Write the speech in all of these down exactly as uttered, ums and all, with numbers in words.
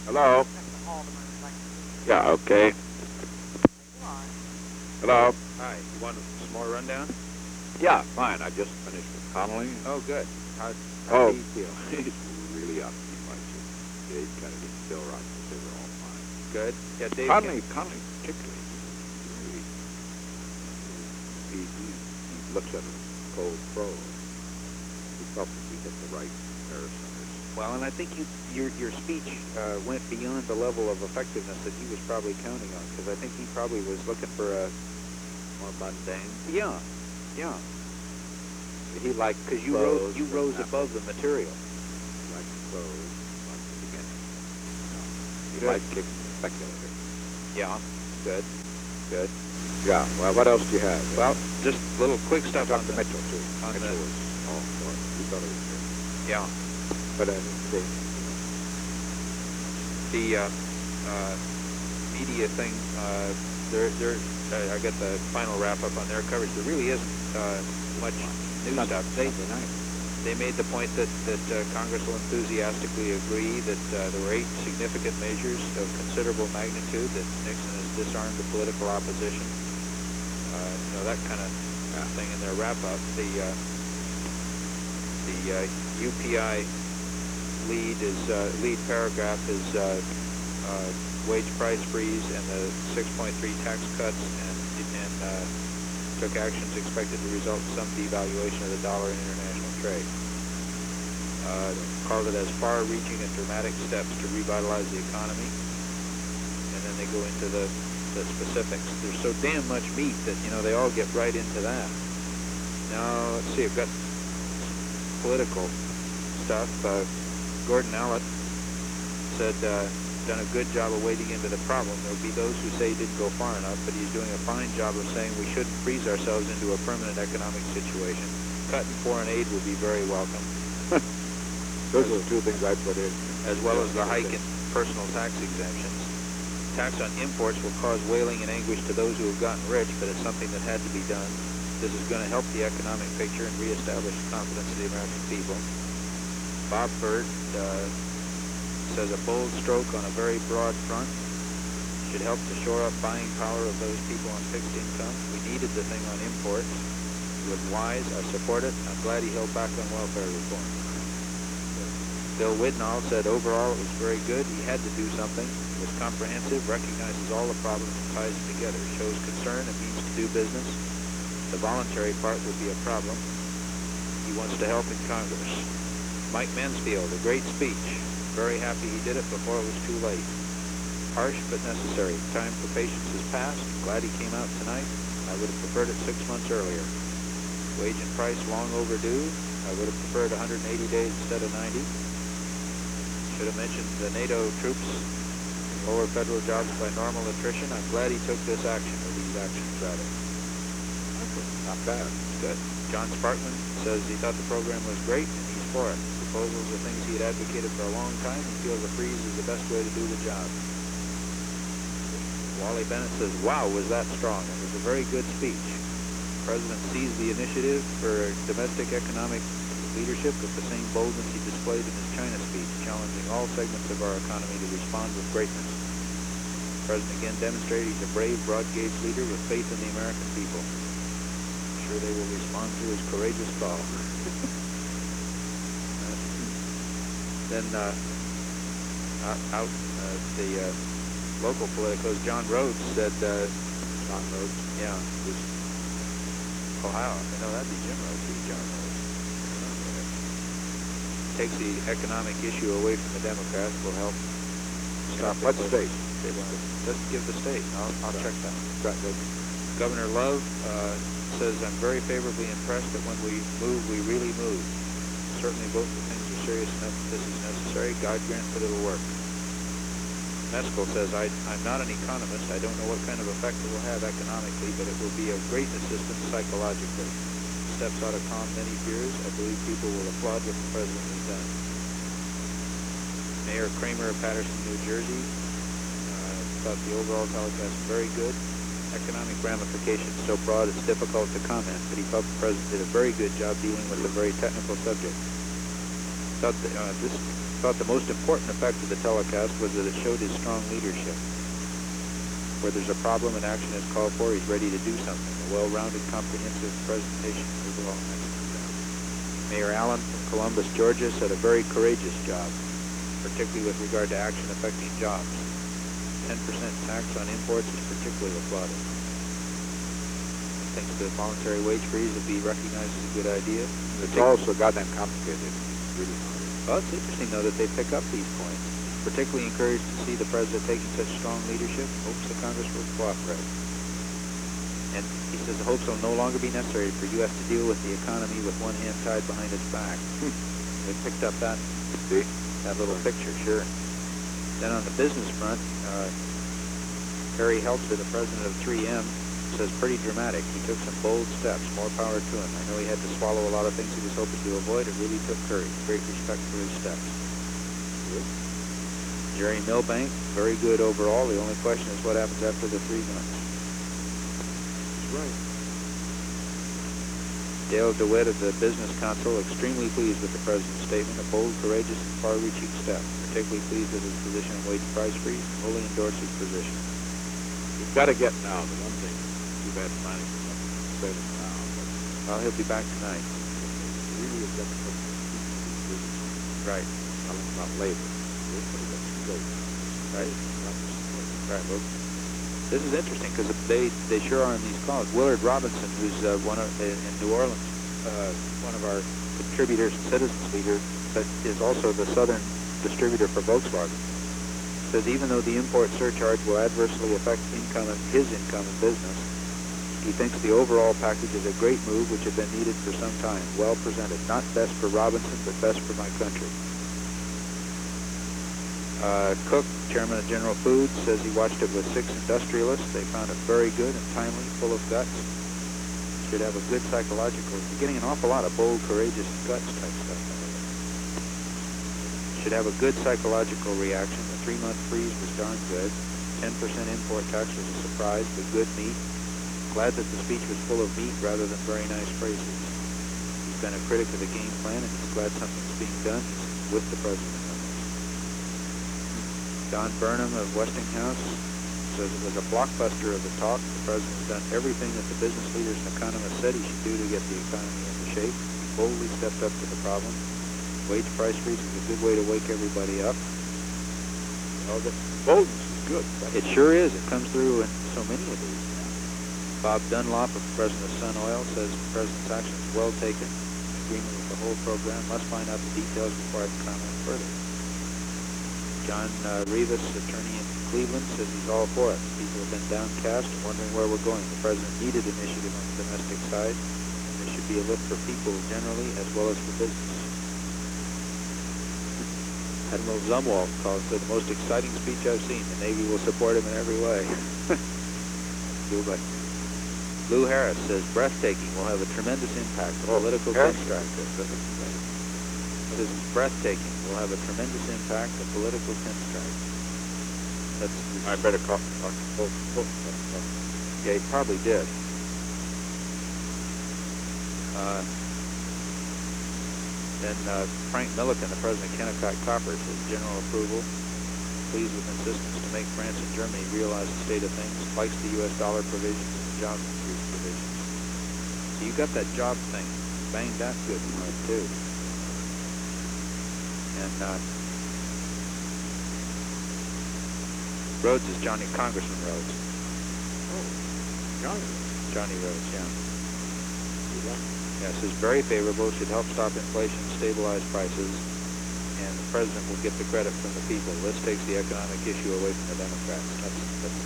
Hello? Yeah, okay. Hello? Hi. You want some more rundown? Yeah, fine. I just finished with Connolly. Oh, good. How, Oh, how do you feel? he's really up. He likes it. Dave Kennedy, Bill Rogers, they were all fine. Good. Yeah, Dave. Connolly, Ken- Connolly particularly, really, he, he, he looks at it as cold pro. He felt that we hit the right paracenters. well, and I think you, your your speech uh, went beyond the level of effectiveness that he was probably counting on, because I think he probably was looking for a More mundane. yeah, yeah. He liked Because you clothes, rose you for rose example. above the material. He liked clothes like the beginning. You know, he Good. liked kicking the speculator. Yeah. Good. Good. Yeah, well, what else do you have? Well, just little quick I stuff on talked to the Mitchell, too. on Mitchell the- was all for it. He thought it was good. yeah. But, uh, they, The uh, uh, media thing, uh, there, there, uh, I got the final wrap up on their coverage. There really isn't uh, much new Sunday- stuff. They, Sunday night. they made the point that, that uh, Congress will enthusiastically agree that uh, there were eight significant measures of considerable magnitude that Nixon has disarmed the political opposition. Uh, you know, that kind of uh, thing in their wrap up. The, uh, the uh, U P I lead is uh, lead paragraph is uh, uh, wage price freeze and the six point three tax cuts, and and uh, took actions expected to result in some devaluation of the dollar in international trade. Uh, called it as far-reaching and dramatic steps to revitalize the economy, and then they go into the, the specifics. There's so damn much meat that, you know, they all get right into that. Now, let's see, I've got political stuff. Uh, Gordon Allott said, uh, done a good job of wading into the problem. There'll be those who say he didn't go far enough, but he's doing a fine job of saying we shouldn't freeze ourselves into a permanent economic situation. Cutting foreign aid will be very welcome, Those are the two things I put in. as well as the hike in personal tax exemptions. Tax on imports will cause wailing and anguish to those who have gotten rich, but it's something that had to be done. This is going to help the economic picture and reestablish confidence in the American people. Bob Burt uh, says a bold stroke on a very broad front should help to shore up buying power of those people on fixed income. We needed the thing on imports. It was wise. I support it. I'm glad he held back on welfare reform. Bill Widnall said overall it was very good. He had to do something. It was comprehensive, recognizes all the problems and ties them together, shows concern and means to do business. The voluntary part would be a problem. He wants to help in Congress. Mike Mansfield, a great speech. Very happy he did it before it was too late. Harsh but necessary. Time for patience has passed. Glad he came out tonight. I would have preferred it six months earlier. Wage and price long overdue. I would have preferred one hundred eighty days instead of ninety. Should have mentioned the NATO troops, lower federal jobs by normal attrition. I'm glad he took this action, or these actions rather. Not bad. Good. John Sparkman says he thought the program was great and he's for it. Proposals are things he had advocated for a long time. He feels a freeze is the best way to do the job. Wally Bennett says, wow, was that strong. It was a very good speech. The President seized the initiative for domestic economic leadership with the same boldness he displayed in his China speech, challenging all segments of our economy to respond with greatness. The President again demonstrated he's a brave, broad-gauge leader with faith in the American people. I'm sure they will respond to his courageous call. uh, then uh, out, out uh, the uh, local politicos, John Rhodes said, uh, John Rhodes. yeah, was Ohio. I know that'd be Jim Rhodes, he's John Rhodes. Takes the economic issue away from the Democrats will help stop What it. state? Let's give the state. I'll, I'll Right. check that. Right, right. Governor Love uh, says, I'm very favorably impressed that when we move, we really move. Certainly both the things are serious enough that this is necessary. God grant that it'll work. Meskel says, I, I'm not an economist. I don't know what kind of effect it will have economically, but it will be of great assistance psychologically. Steps ought to calm many fears. I believe people will applaud what the President has done. Mayor Kramer of Patterson, New Jersey, uh, thought the overall telecast very good. Economic ramifications so broad it's difficult to comment, but he felt the President did a very good job dealing with a very technical subject. Thought that, uh, this thought the most important effect of the telecast was that it showed his strong leadership. Where there's a problem and action is called for, he's ready to do something. A well-rounded, comprehensive presentation overall. Mayor Allen from Columbus, Georgia, said a very courageous job, particularly with regard to action affecting jobs. ten percent tax on imports is particularly applauded. Thinks the voluntary wage freeze would be recognized as a good idea. It's also goddamn complicated. It's really hard. Well, it's interesting, though, that they pick up these points. Particularly encouraged to see the president taking such strong leadership. Hopes the Congress will cooperate. And he says the hopes will no longer be necessary for U S to deal with the economy with one hand tied behind its back. They picked up that, See? that little picture, sure. Then on the business front, uh, Harry Helster, the president of three M, says pretty dramatic. He took some bold steps. More power to him. I know he had to swallow a lot of things he was hoping to avoid. It really took courage. Great respect for his steps. Good. Jerry Milbank, very good overall. The only question is what happens after the three months. That's right. Dale DeWitt of the Business Council, extremely pleased with the president's statement. A bold, courageous, and far-reaching step. Particularly pleased with his position on wage price freeze. Fully endorse his position. You've got to get now. The one thing, too bad planning for something to say it now, but Well, he'll be back tonight. you really have got to put these business Right. telling about labor. Everybody gets to go. Right. Not just labor. Right. Well, this is interesting because they they sure are on these calls. Willard Robinson, who's uh, one of in in New Orleans, uh, one of our contributors and citizens leader, that is also the southern distributor for Volkswagen, says even though the import surcharge will adversely affect income and his income and business, he thinks the overall package is a great move which had been needed for some time. Well presented. Not best for Robinson, but best for my country. Uh, Cook, chairman of General Foods, says he watched it with six industrialists. They found it very good and timely, full of guts. Should have a good psychological. You're getting an awful lot of bold, courageous, guts type stuff. Should have a good psychological reaction. The three-month freeze was darn good. ten percent import tax was a surprise, but good meat. Glad that the speech was full of meat rather than very nice phrases. He's been a critic of the game plan, and he's glad something's being done. He's with the president. Don Burnham of Westinghouse says it was a blockbuster of the talk. The president has done everything that the business leaders and economists said he should do to get the economy into shape. He boldly stepped up to the problem. Wage price freeze is a good way to wake everybody up. Well, the boldness is good. It sure is. It comes through in so many of these. Bob Dunlop of President of Sun Oil says the president's action is well taken. Agreement with the whole program. Must find out the details before I can comment further. John uh, Rivas, attorney in Cleveland, says he's all for it. People have been downcast and wondering where we're going. The president needed initiative on the domestic side, and there should be a lift for people generally as well as for business. Admiral Zumwalt calls it the most exciting speech I've seen. The Navy will support him in every way. Lou Harris says breathtaking will have a tremendous impact on political pinstripe. This is breathtaking will have a tremendous impact on political pinstripe. That's I better call Doctor Polk. Yeah, he probably did. Uh, then uh, Frank Milliken, the president of Kennecott Copper, says general approval. Pleased with insistence to make France and Germany realize the state of things. Likes the U S dollar provisions and job increase provisions. So you got that job thing. Banged that good and hard, too. And uh, Rhodes is Johnny, Congressman Rhodes. Oh, Johnny. Johnny Rhodes, yeah. Yeah. Yes, is very favorable, should help stop inflation, stabilize prices, and the president will get the credit from the people. This takes the economic issue away from the Democrats. That's, that's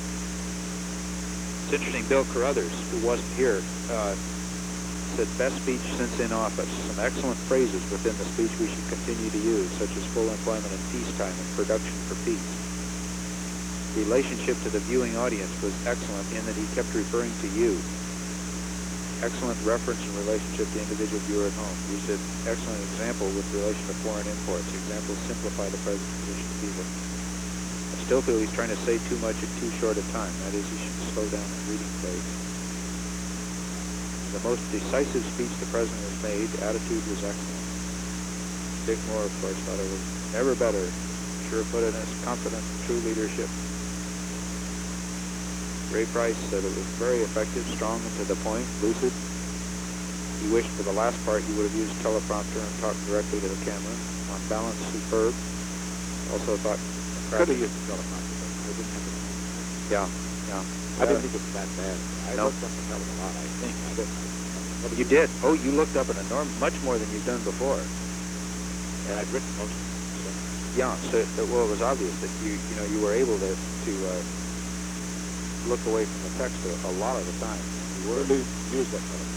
it's interesting, Bill Carruthers, who wasn't here, uh, said best speech since in office. Some excellent phrases within the speech we should continue to use, such as full employment in peacetime and production for peace. Relationship to the viewing audience was excellent in that he kept referring to you. Excellent reference in relationship to the individual viewer at home. He said excellent example with relation to foreign imports. Examples simplify the president's position to people. I still feel he's trying to say too much in too short a time. That is, he should slow down his reading pace. The most decisive speech the president has made, attitude was excellent. Dick Moore, of course, thought it was ever better, sure-footedness, confident, true leadership. Ray Price said it was very effective, strong and to the point, lucid. He wished for the last part he would have used teleprompter and talked directly to the camera. On balance, superb. Also thought... Could have used the teleprompter, but I didn't have it. Yeah, yeah. I didn't think it was that bad. I No. looked up a hell of a lot, I think. I didn't. What You did. Oh, you looked up an enormous, much more than you've done before. And I'd written most of it. Yeah, so, so well, it was obvious that you, you know, you were able to, to uh, look away from the text a, a lot of the time. You were to use that teleprompter.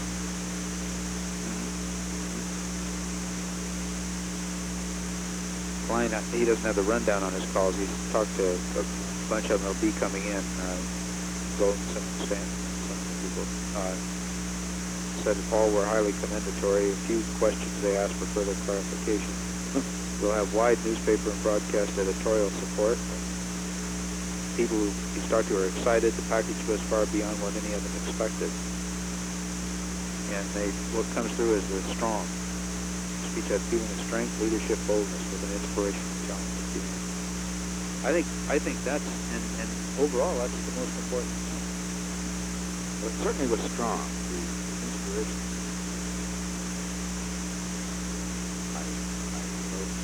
Klein, uh, he doesn't have the rundown on his calls. He's talked to a bunch of them will be coming in. Uh, Golden, some Stan, some of the people. Uh, said all were highly commendatory. A few questions they asked for further clarification. We'll have wide newspaper and broadcast editorial support. People who you start to are excited. The package goes far beyond what any of them expected. And they, what comes through is the strong. The speech had feeling of strength, leadership, boldness, with an inspirational challenge to people. I think, I think that's, and, and overall, that's the most important thing. Well, it certainly was strong. The inspiration. I, I wrote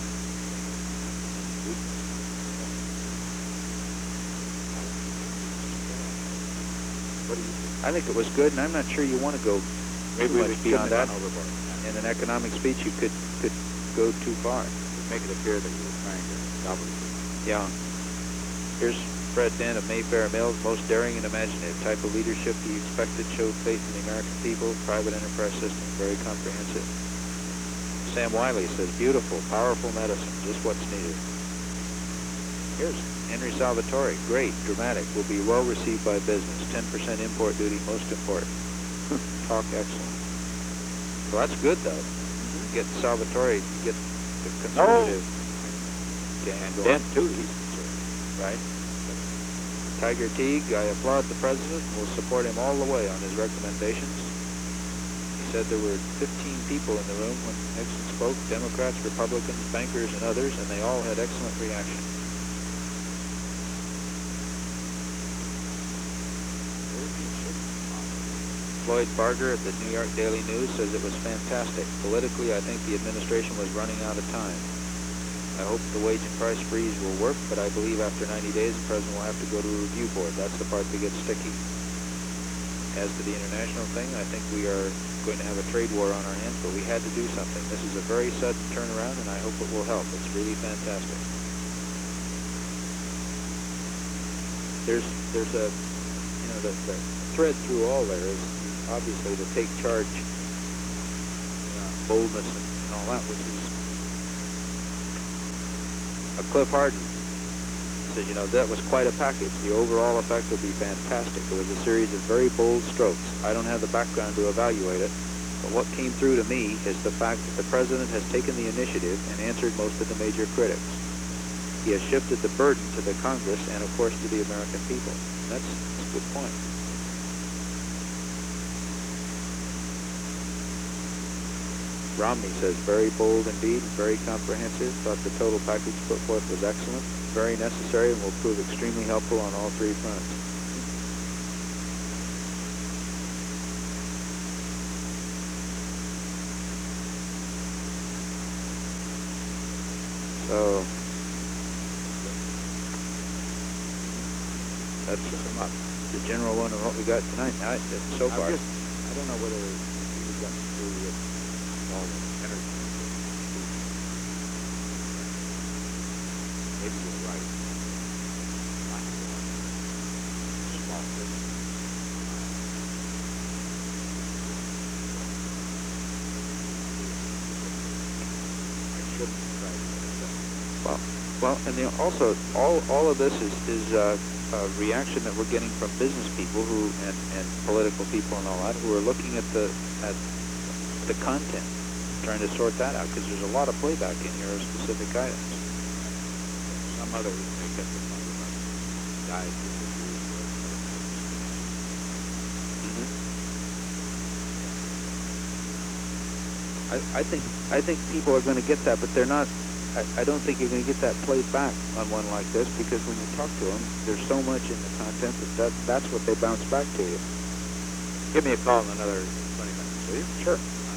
What do you think? I think it was good, and I'm not sure you want to go Maybe too we much shouldn't beyond have that. gone overboard. In an economic speech, you could could go too far. Make it appear that you were trying to gobble it. Yeah. Here's Fred Dent of Mayfair Mills, most daring and imaginative type of leadership he expected, showed faith in the American people, private enterprise system, very comprehensive. Sam Wiley says, beautiful, powerful medicine, just what's needed. Here's Henry Salvatore, great, dramatic, will be well received by business, ten percent import duty, most important. Talk excellent. Well, that's good, though. Get Salvatore, get the conservative. And go then, on. too, he's concerned. Right. Tiger Teague, I applaud the president and will support him all the way on his recommendations. He said there were fifteen people in the room when Nixon spoke, Democrats, Republicans, bankers, and others, and they all had excellent reaction. Floyd Barger at the New York Daily News says it was fantastic. Politically, I think the administration was running out of time. I hope the wage and price freeze will work, but I believe after ninety days, the president will have to go to a review board. That's the part that gets sticky. As to the international thing, I think we are going to have a trade war on our hands, but we had to do something. This is a very sudden turnaround, and I hope it will help. It's really fantastic. There's, there's a, you know, the, the thread through all there is obviously to take charge, uh, boldness, and, and all that, which is Uh, Cliff Harden said, you know, that was quite a package. The overall effect will be fantastic. It was a series of very bold strokes. I don't have the background to evaluate it, but what came through to me is the fact that the president has taken the initiative and answered most of the major critics. He has shifted the burden to the Congress and, of course, to the American people. That's, that's a good point. Romney says, very bold indeed, very comprehensive. Thought the total package put forth was excellent, very necessary, and will prove extremely helpful on all three fronts. So, that's the general one of what we got tonight. Now, so I'm far. just, I don't know whether we got through with all the energy. Maybe you're right. Not small thing. I shouldn't try to do that. Well, well, and the, also all all of this is is uh, a reaction that we're getting from business people who and, and political people and all that who are looking at the at the content, trying to sort that out because there's a lot of playback in here of specific items. Some other may get the money about guys who will use the I, I think I think people are going to get that, but they're not I, I don't think you're going to get that played back on one like this, because when you talk to them, there's so much in the content that, that that's what they bounce back to you. Give me a call in another twenty minutes, will you? Sure.